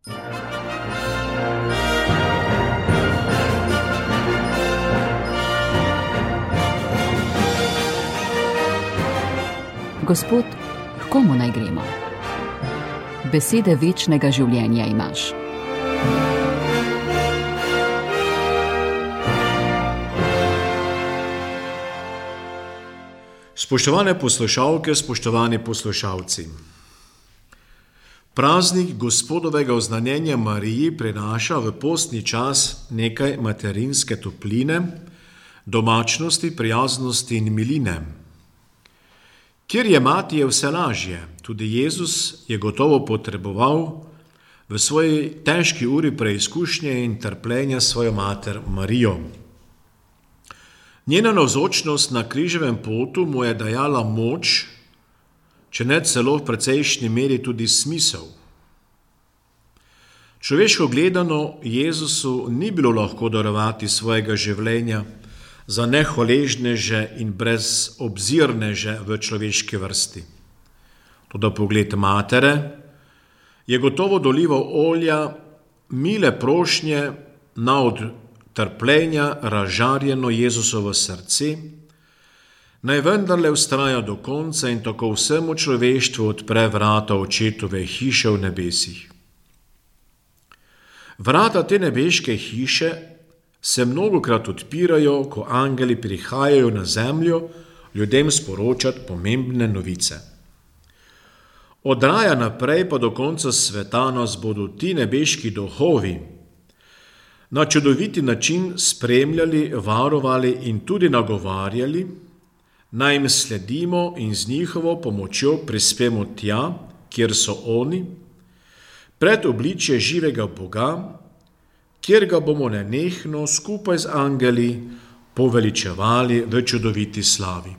Gospod, h komu naj gremo? Besede večnega življenja imaš. Spoštovane poslušalke, spoštovani poslušalci. Praznik Gospodovega oznanjenja Mariji prinaša v postni čas nekaj materinske topline, domačnosti, prijaznosti in miline. Kjer je mati, je vse lažje. Tudi Jezus je gotovo potreboval v svoji težki uri preizkušnje in trpljenja svojo mater Marijo. Njena navzočnost na križevem potu mu je dajala moč, če ne celo v precejšnji meri tudi smisel. Človeško gledano, Jezusu ni bilo lahko darovati svojega življenja za nehvaležneže in brezobzirneže v človeški vrsti. Toda pogled matere je gotovo dolival olja, mile prošnje na od trpljenja razžarjeno Jezusovo srce, naj vendarle vztraja do konca in tako vsemu človeštvu odpre vrata očetove hiše v nebesih. Vrata te nebeške hiše se mnogokrat odpirajo, ko angeli prihajajo na zemljo ljudem sporočati pomembne novice. Od raja naprej pa do konca sveta nas bodo ti nebeški duhovi na čudoviti način spremljali, varovali in tudi nagovarjali, naj jim sledimo in z njihovo pomočjo prispemo tja, kjer so oni, pred obličje živega Boga, kjer ga bomo nenehno skupaj z angeli poveličevali v čudoviti slavi.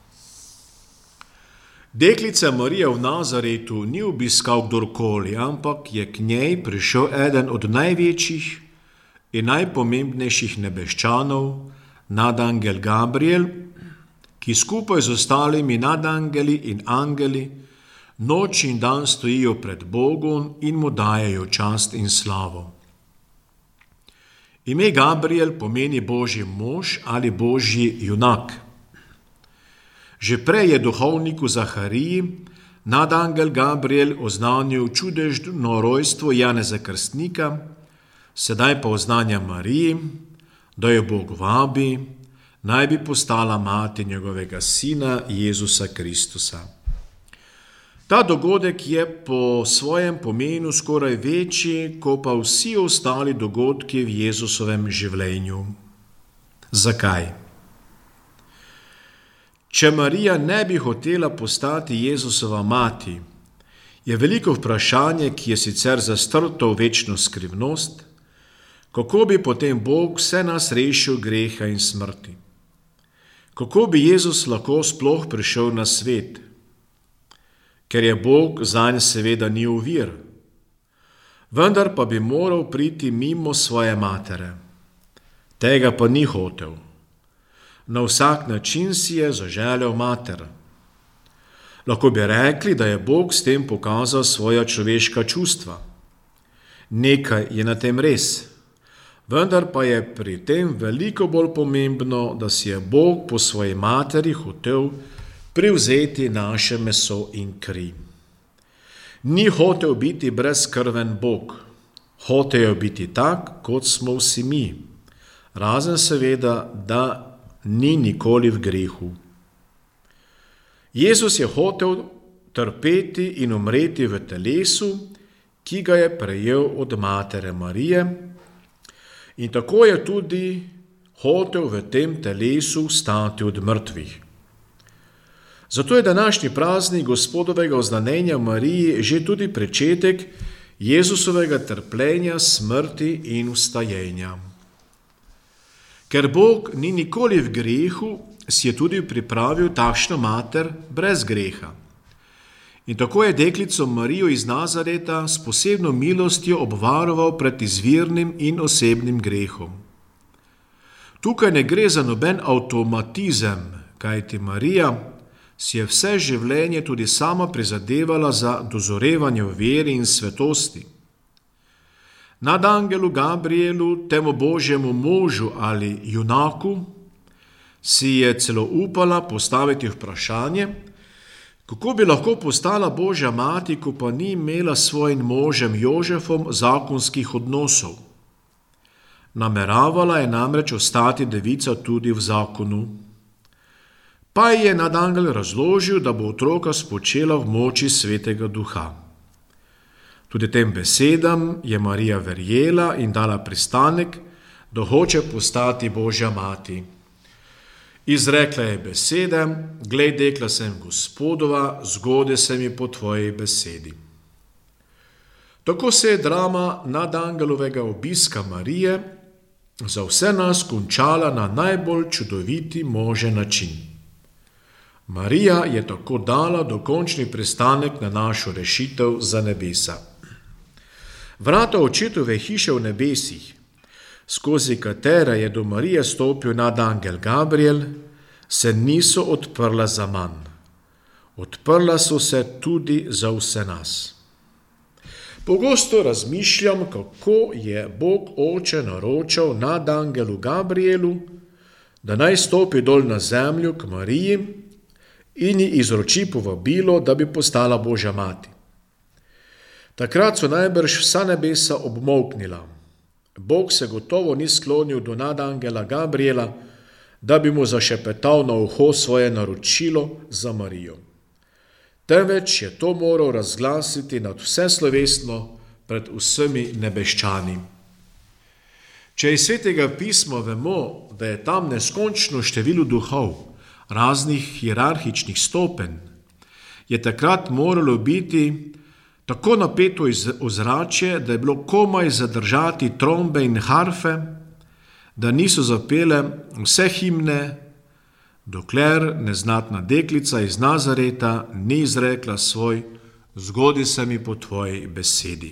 Deklica Marija v Nazaretu ni obiskal kdorkoli, ampak je k njej prišel eden od največjih in najpomembnejših nebeščanov, nadangel Gabriel, ki skupaj z ostalimi nadangeli in angeli noč in dan stojijo pred Bogom in mu dajejo čast in slavo. Ime Gabriel pomeni Božji mož ali Božji junak. Že prej je duhovniku Zahariji nadangel Gabriel oznanil čudežno rojstvo Janeza Krstnika, sedaj pa oznanja Mariji, da jo Bog vabi, naj bi postala mati njegovega sina Jezusa Kristusa. Ta dogodek je po svojem pomenu skoraj večji, kot pa vsi ostali dogodki v Jezusovem življenju. Zakaj? Če Marija ne bi hotela postati Jezusova mati, je veliko vprašanje, ki je sicer zastrto v večno skrivnost, kako bi potem Bog vse nas rešil greha in smrti. Kako bi Jezus lahko sploh prišel na svet? Ker je Bog zanj seveda ni ovir. Vendar pa bi moral priti mimo svoje matere. Tega pa ni hotel. Na vsak način si je zaželel mater. Lahko bi rekli, da je Bog s tem pokazal svoja človeška čustva. Nekaj je na tem res. Vendar pa je pri tem veliko bolj pomembno, da si je Bog po svoji materi hotel privzeti naše meso in kri. Ni hotel biti brezkrven Bog. Hotel je biti tak, kot smo vsi mi. Razen seveda, da ni nikoli v grehu. Jezus je hotel trpeti in umreti v telesu, ki ga je prejel od matere Marije, in tako je tudi hotel v tem telesu vstati od mrtvih. Zato je današnji praznik Gospodovega oznanjenja Mariji že tudi pričetek Jezusovega trpljenja, smrti in vstajenja. Ker Bog ni nikoli v grehu, si je tudi pripravil takšno mater brez greha. In tako je deklico Marijo iz Nazareta s posebno milostjo obvaroval pred izvirnim in osebnim grehom. Tukaj ne gre za noben avtomatizem, kajti Marija si je vse življenje tudi sama prizadevala za dozorevanje v veri in svetosti. Nadangelu Gabrielu, temu Božjemu možu ali junaku, si je celo upala postaviti vprašanje, kako bi lahko postala Božja mati, ko pa ni imela s svojim možem Jožefom zakonskih odnosov. Nameravala je namreč ostati devica tudi v zakonu. Pa je nadangel razložil, da bo otroka spočela v moči Svetega Duha. Tudi tem besedam je Marija verjela in dala pristanek, da hoče postati Božja mati. Izrekla je besede: glej, dekla sem Gospodova, zgodi se mi po tvoji besedi. Tako se je drama nadangelovega obiska Marije za vse nas končala na najbolj čudoviti možen način. Marija je tako dala dokončni pristanek na našo rešitev za nebesa. Vrata očetove hiše v nebesih, skozi katere je do Marije stopil nadangel Gabriel, se niso odprla zaman. Odprla so se tudi za vse nas. Pogosto razmišljam, kako je Bog Oče naročal nadangelu Gabrielu, da naj stopi dol na zemljo k Mariji in ji izroči povabilo, da bi postala Božja mati. Takrat so najbrž vsa nebesa obmolknila. Bog se gotovo ni sklonil do nadangela Gabriela, da bi mu zašepetal na uho svoje naročilo za Marijo. Temveč je to moral razglasiti nad vse slovesno pred vsemi nebeščani. Če iz Svetega pisma vemo, da je tam neskončno število duhov, raznih hierarhičnih stopenj, je takrat moralo biti tako napeto ozračje, da je bilo komaj zadržati trombe in harfe, da niso zapele vse himne, dokler neznatna deklica iz Nazareta ni izrekla svoj zgodi se mi po tvoji besedi.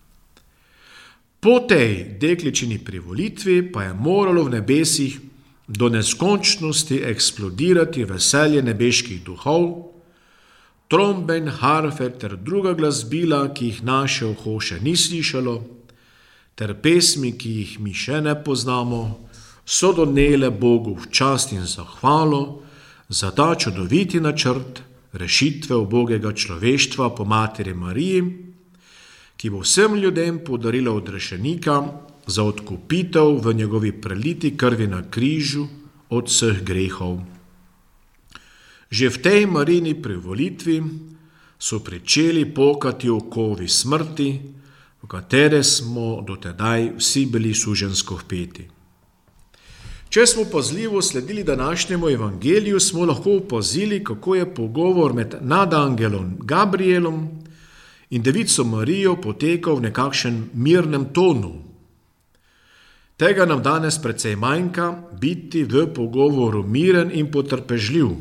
Po tej dekličini privolitvi pa je moralo v nebesih do neskončnosti eksplodirati veselje nebeških duhov, trombe in harfe ter druga glasbila, ki jih naše uho še ni slišalo, ter pesmi, ki jih mi še ne poznamo, so donele Bogu v čast in zahvalo za ta čudoviti načrt rešitve ubogega človeštva po materi Mariji, ki bo vsem ljudem podarila odrešenika za odkupitev v njegovi preliti krvi na križu od vseh grehov. Že v tej Marijini privolitvi so pričeli pokati okovi smrti, v katere smo dotedaj vsi bili suženjsko vpeti. Če smo pazljivo sledili današnjemu evangeliju, smo lahko opazili, kako je pogovor med nadangelom Gabrielom in devico Marijo potekal v nekakšen mirnem tonu. Tega nam danes precej manjka, biti v pogovoru miren in potrpežljiv.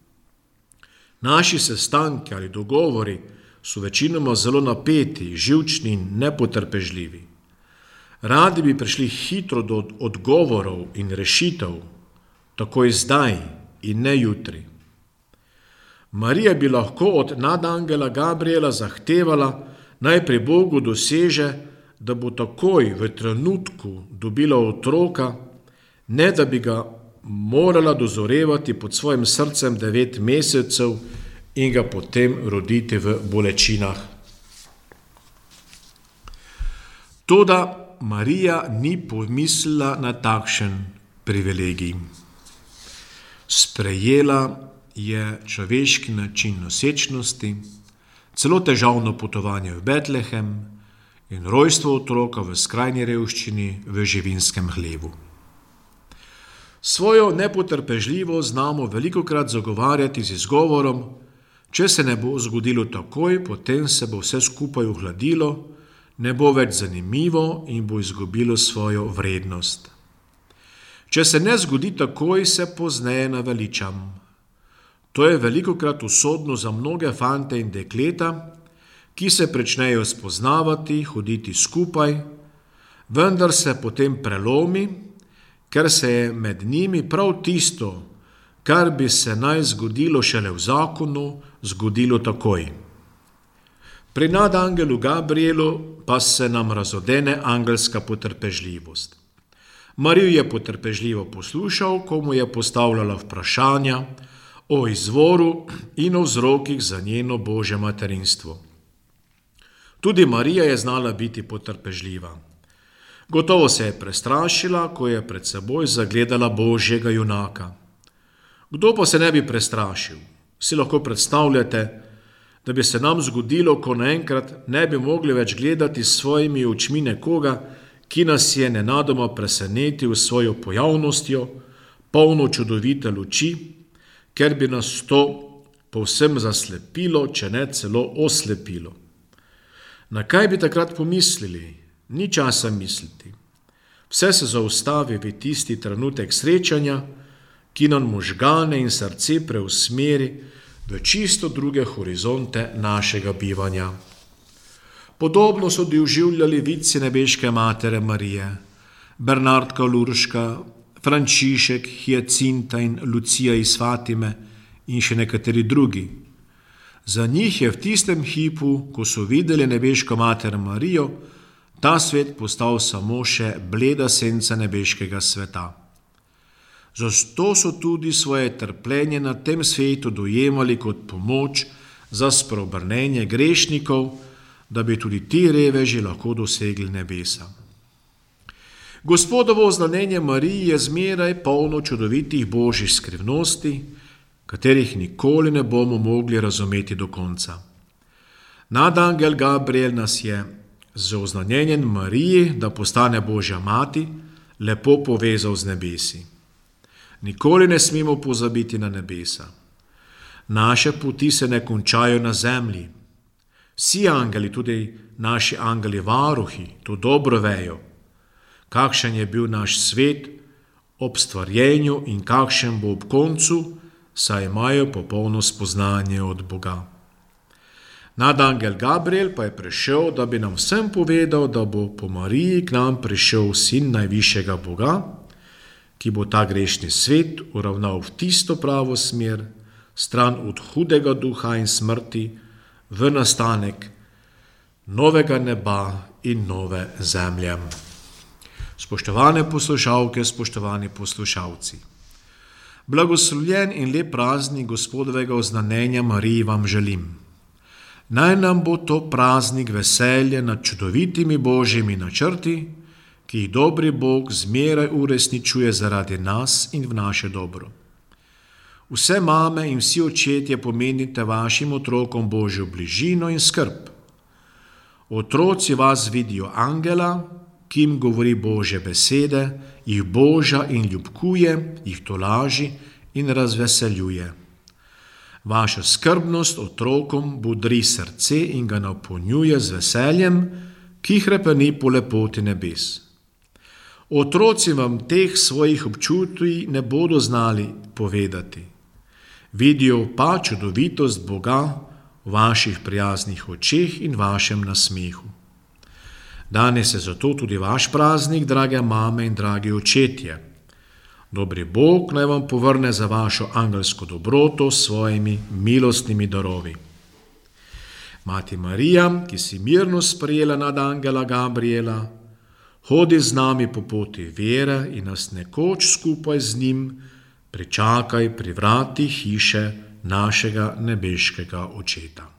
Naši sestanki ali dogovori so večinoma zelo napeti, živčni in nepotrpežljivi. Radi bi prišli hitro do odgovorov in rešitev, takoj zdaj in ne jutri. Marija bi lahko od nadangela Gabriela zahtevala, naj pri Bogu doseže, da bo takoj v trenutku dobila otroka, ne da bi ga morala dozorevati pod svojim srcem 9 mesecev in ga potem roditi v bolečinah. Toda Marija ni pomislila na takšen privilegij. Sprejela je človeški način nosečnosti, celo težavno potovanje v Betlehem in rojstvo otroka v skrajni revščini v živinskem hlevu. Svojo nepotrpežljivost znamo velikokrat zagovarjati z izgovorom: če se ne bo zgodilo takoj, potem se bo vse skupaj ohladilo, ne bo več zanimivo in bo izgubilo svojo vrednost. Če se ne zgodi takoj, se pozneje naveličam. To je velikokrat usodno za mnoge fante in dekleta, ki se pričnejo spoznavati, hoditi skupaj, vendar se potem prelomi, ker se je med njimi prav tisto, kar bi se naj zgodilo šele v zakonu, zgodilo takoj. Pri nadangelu Gabrielu pa se nam razodene angelska potrpežljivost. Marijo je potrpežljivo poslušal, ko mu je postavljala vprašanja o izvoru in o vzrokih za njeno Božje materinstvo. Tudi Marija je znala biti potrpežljiva. Gotovo se je prestrašila, ko je pred seboj zagledala Božjega junaka. Kdo pa se ne bi prestrašil? Si lahko predstavljate, da bi se nam zgodilo, ko naenkrat ne bi mogli več gledati s svojimi očmi nekoga, ki nas je nenadoma presenetil s svojo pojavnostjo, polno čudovite luči, ker bi nas to povsem zaslepilo, če ne celo oslepilo. Na kaj bi takrat pomislili? Ni časa misliti. Vse se zaustavi v tisti trenutek srečanja, ki nam možgane in srce preusmeri v čisto druge horizonte našega bivanja. Podobno so doživljali vici nebeške matere Marije, Bernardka Lurška, Frančišek, Hyacinta in Lucija iz Fatime in še nekateri drugi. Za njih je v tistem hipu, ko so videli nebeško mater Marijo, ta svet postal samo še bleda senca nebeškega sveta. Zato so tudi svoje trpljenje na tem svetu dojemali kot pomoč za spreobrnenje grešnikov, da bi tudi ti reveži lahko dosegli nebesa. Gospodovo oznanjenje Mariji je zmeraj polno čudovitih božjih skrivnosti, katerih nikoli ne bomo mogli razumeti do konca. Nadangel Gabriel nas je z oznanjenjem Mariji, da postane Božja mati, lepo povezal z nebesi. Nikoli ne smemo pozabiti na nebesa. Naše poti se ne končajo na zemlji. Vsi angeli, tudi naši angeli varuhi, to dobro vejo, kakšen je bil naš svet ob stvarjenju in kakšen bo ob koncu, saj imajo popolno spoznanje od Boga. Nadangel Gabriel pa je prišel, da bi nam vsem povedal, da bo po Mariji k nam prišel sin najvišjega Boga, ki bo ta grešni svet uravnal v tisto pravo smer, stran od hudega duha in smrti, v nastanek novega neba in nove zemlje. Spoštovane poslušalke, spoštovani poslušalci, blagoslovljen in lep praznik Gospodovega oznanjenja Mariji vam želim. Naj nam bo to praznik veselje nad čudovitimi božjimi načrti, ki jih dobri Bog zmeraj uresničuje zaradi nas in v naše dobro. Vse mame in vsi očetje pomenite vašim otrokom Božjo bližino in skrb. Otroci vas vidijo angela, ki jim govori Božje besede, jih boža in ljubkuje, jih tolaži in razveseljuje. Vaša skrbnost otrokom bodri srce in ga napolnjuje z veseljem, ki hrepeni po lepoti nebes. Otroci vam teh svojih občutij ne bodo znali povedati. Vidijo pa čudovitost Boga v vaših prijaznih očeh in vašem nasmehu. Danes je zato tudi vaš praznik, drage mame in dragi očetje. Dobri Bog naj vam povrne za vašo angelsko dobroto s svojimi milostnimi darovi. Mati Marija, ki si mirno sprejela nadangela Gabriela, hodi z nami po poti vere in nas nekoč skupaj z njim pričakaj pri vratih hiše našega nebeškega Očeta.